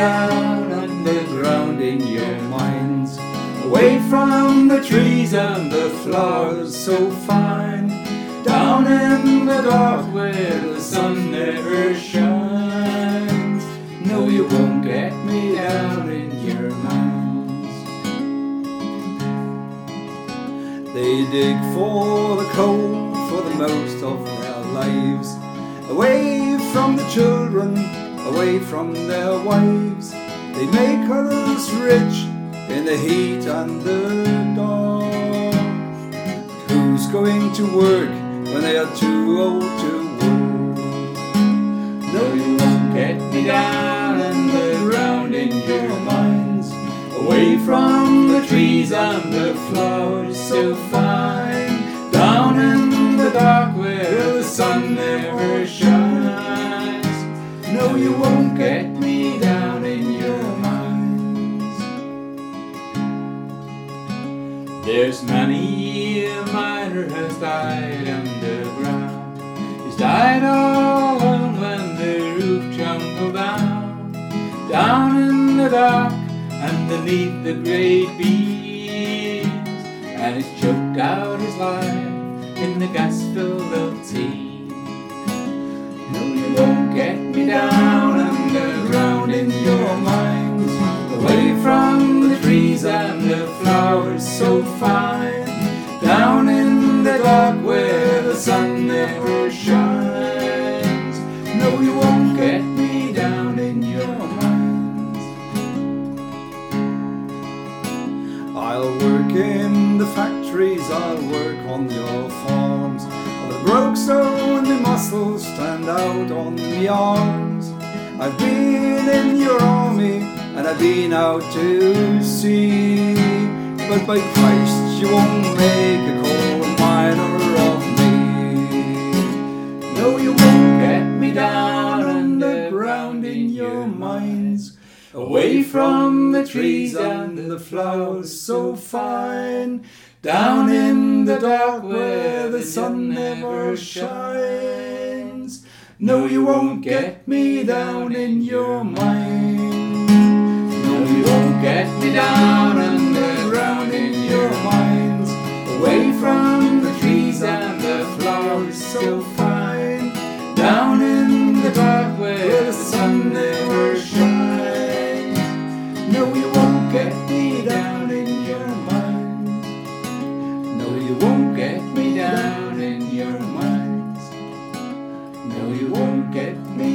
down underground in your minds, away from the trees and the flowers so fine, down in the dark where the sun never shines. No, you won't get me down in your minds. They dig for the coal for the most of their lives, away from the children, away from their wives. They make others rich in the heat and the dark. Who's going to work when they are too old to work? No, you won't get me down underground in your minds, away from the trees and the flowers so fine, down in the dark where the sun never shines. No, you won't get me down in your minds. There's many a miner has died underground. He's died all alone when the roof tumbled down, down in the dark underneath the great beams, and he's choked out his life in the gas-filled old tea. No, you won't get me down underground in your minds, away from the trees and the flowers so fine, down in the dark where the sun never shines. No, you won't get me down in your minds. I'll work in the factories, I'll work on your farms, I broke so my muscles stand out on me arms. I've been in your army and I've been out to sea, but by Christ you won't make a coal miner of me. No, you won't get me down underground in your minds, away from the trees and the flowers so fine, down in the dark where the sun never shines. No, you won't get me down in your mind. No, you won't get me down underground in your minds, away from the trees and the flowers so fine, down in the dark where the sun never shines. No, you won't get me down in your minds. No, you won't get me down in your minds. No, you won't get me